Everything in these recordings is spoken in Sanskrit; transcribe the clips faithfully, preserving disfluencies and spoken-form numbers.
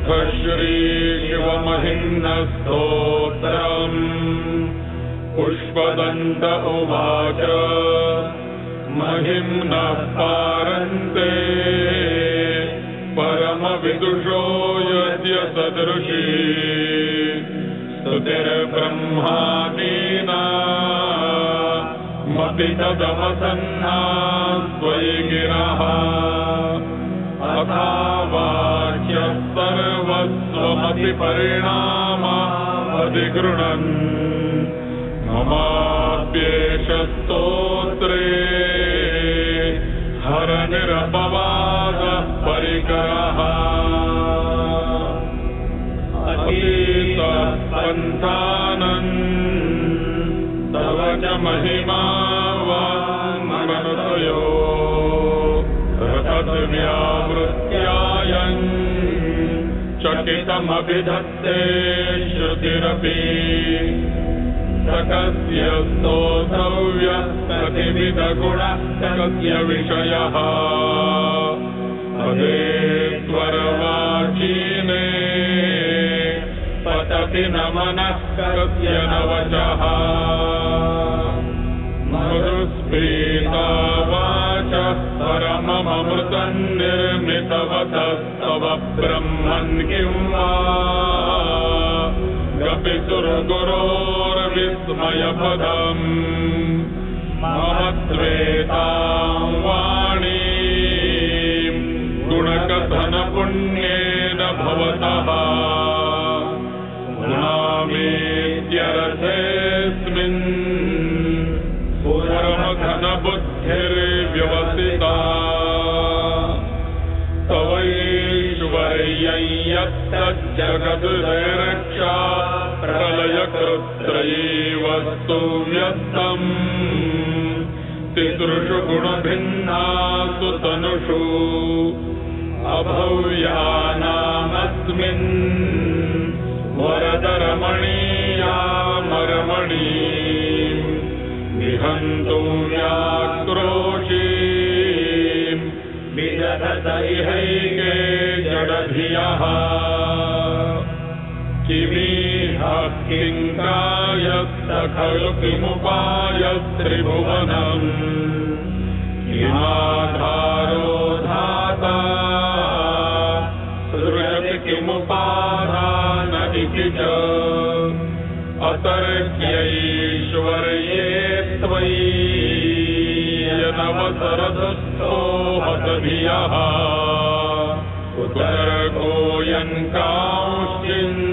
अथ श्रीशिवमहिम्नस्तोत्रम्। पुष्पदन्त उवाच महिम्नः पारन्ते परमविदुषो यद्य सदृशी स्तुतिर्ब्रह्मादीनामपि तदवसन्ना त्वयि गिरः। अथा वाक्यः सर्वस्वमतिपरिणामावधिगृह्णन् ममाप्येष स्तोत्रे हरनिरपवादः परिकरः। अतीतः पन्थानन् तव च महिमा वाङ्मनसयो तद्व्यावृत्यायन् चकितमभिधत्ते श्रुतिरपि। सकस्य स्तोतव्यः कतिविधगुणः कस्य विषयः पदेश्वरवाचीने पतति न मनः कस्य न वचः। मधुस्फीता वाचः परममृतं निर्मितवतस्तव ब्रह्मन् किं वा कपितुर्गुरोर्विस्मयपदम् महत्वेतां वाणीं गुणकथनपुण्येन भवतः। गुणामेत्यरथेऽस्मिन् पुरमघनबुद्धिर्व्यवसिता तवैश्वर्यं यत्तज्जगद्रक्षा प्रलयकृत्रयी वस्तु व्यस्तम् तिसृषु गुणभिन्नासु तनुषु अभव्यानामस्मिन् वरदरमणीयामरमणी विहन्तु व्याक्रोशीं विदधत इहैके जडधियः। किमिह किङ्कायस्त खलु किमुपायस्त्रिभुवनम् किमाधारो धाता सृजति किमुपादान इति च अतर्क्यैश्वर्ये त्वयि यदवसरदस्थो हतधियः कुतर्कोऽयं कांश्चिन्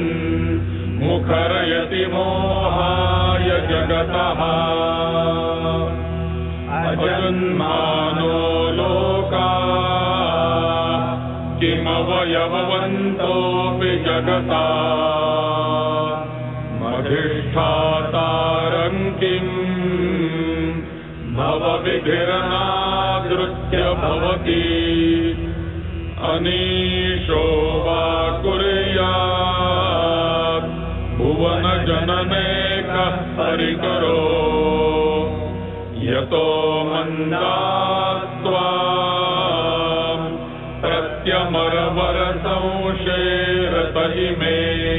मुखरयति मोहाय जगतः। अजन्मानो लोकाः किमवयववन्तोऽपि जगता अधिष्ठातारं किं भवविधिरनादृत्य भवति। अनीशो वा कुर्यात् भुवनजननेकः परिकरो यतो मन्दास्त्वां प्रत्यमरवरसंशेरत इमे।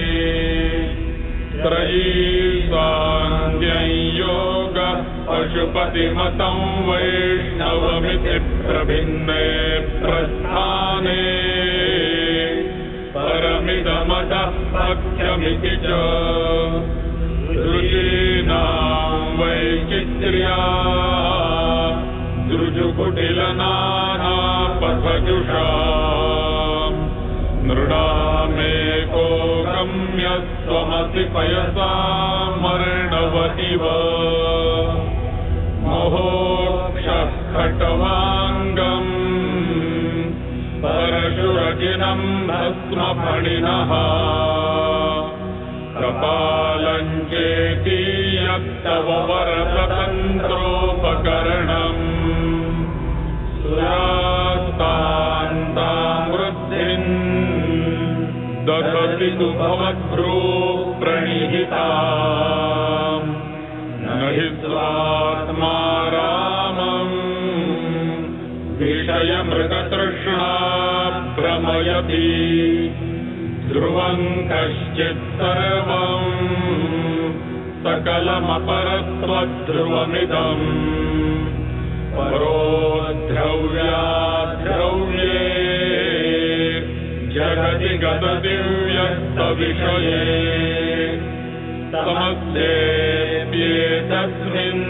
त्रयीसान्ध्यं योगः पशुपतिमतं वैष्णवमिति प्रभिन्ने प्रस्थाने परमिदमतः पक्षमिति च ऋषीणां वैचित्र्या दृजुकुटिलनानापथजुषाम् नृणामेको गम्यस्त्वमसि पयसामर्णवतिव मोहोक्षः खट्वाङ्गम् परशुरजिनं भस्मफणिनः कपालं चेति यत्तव वरतन्त्रोपकरणम् सुरास्तान्तामृद्धिन् ददति तु भवद्भ्रू प्रणिहिताम् न हि स्वात्मा रामम् विषयमृगतृष्णा भ्रमयति ध्रुवं कश्चित् सर्वम् सकलमपरत्वध्रुवमिदम् परो द्रव्याद्रव्ये जगति गतदिव्यक्तविषये समस्येऽप्येतस्मिन्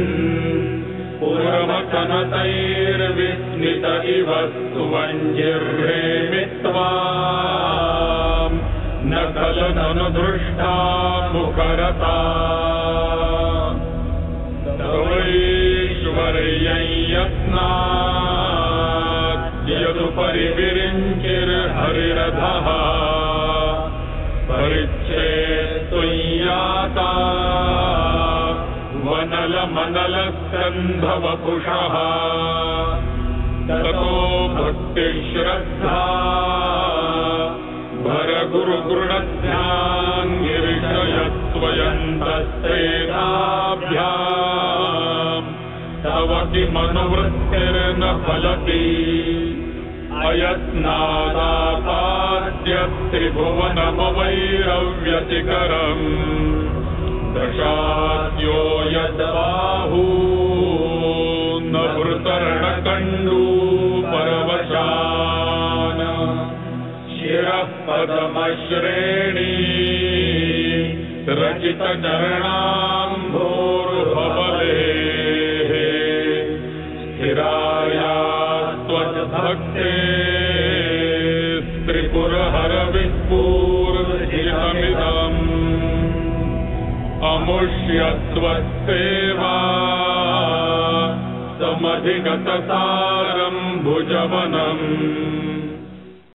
पुरमथनतैर्विस्मित इव स्तुवञ्जिर्हेमित्वा न खलु ननुदृष्टा मुखरता तवैश्वर्यं यत्नात् यदुपरि विरिञ्चिर्हरिरधः परिच्छेत्तुय्याता वनलमनलस्कन्धवपुषः ततो भक्तिश्रद्धा भरगुरुगृणध्यान्निर्षयत्वयन्तस्तेनाभ्याम् तव किमनुवृत्तिर्न फलति अयत्नादापाद्यत्रिभुवनमवैरव्यतिकरम् दशाद्यो यद्बाहू न भृतर्णकण्डू परवशान् शिरः पदमश्रेणी रचितचरणाम्भोर्भवलेः स्थिराया त्वद्भक्ते त्रिपुरहरविस्फूर्हितमिदम् अमुष्यत्वत्सेवा समधिगतसारं भुजवनम्